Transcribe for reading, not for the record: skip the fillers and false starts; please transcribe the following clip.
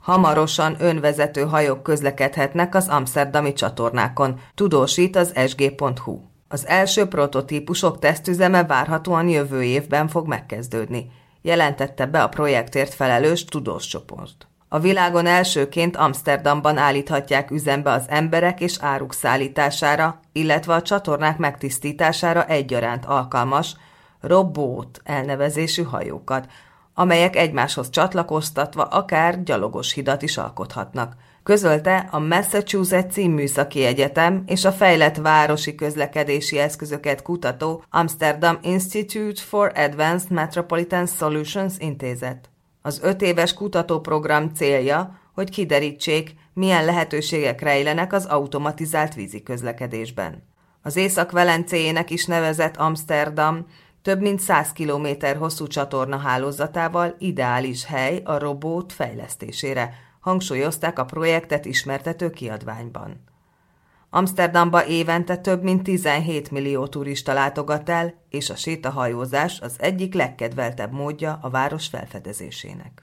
Hamarosan önvezető hajók közlekedhetnek az amszterdami csatornákon, tudósít az sg.hu. Az első prototípusok tesztüzeme várhatóan jövő évben fog megkezdődni, jelentette be a projektért felelős tudós csoport. A világon elsőként Amszterdamban állíthatják üzembe az emberek és áruk szállítására, illetve a csatornák megtisztítására egyaránt alkalmas Robboat elnevezésű hajókat, amelyek egymáshoz csatlakoztatva akár gyalogos hidat is alkothatnak, közölte a Massachusetts-i Műszaki Egyetem és a fejlett városi közlekedési eszközöket kutató Amsterdam Institute for Advanced Metropolitan Solutions intézet. Az 5 éves kutatóprogram célja, hogy kiderítsék, milyen lehetőségek rejlenek az automatizált vízi közlekedésben. Az Észak-Velencéjének is nevezett Amszterdam több mint 100 km hosszú csatornahálózatával ideális hely a Robboat fejlesztésére, hangsúlyozták a projektet ismertető kiadványban. Amszterdamba évente több mint 17 millió turista látogat el, és a sétahajózás az egyik legkedveltebb módja a város felfedezésének.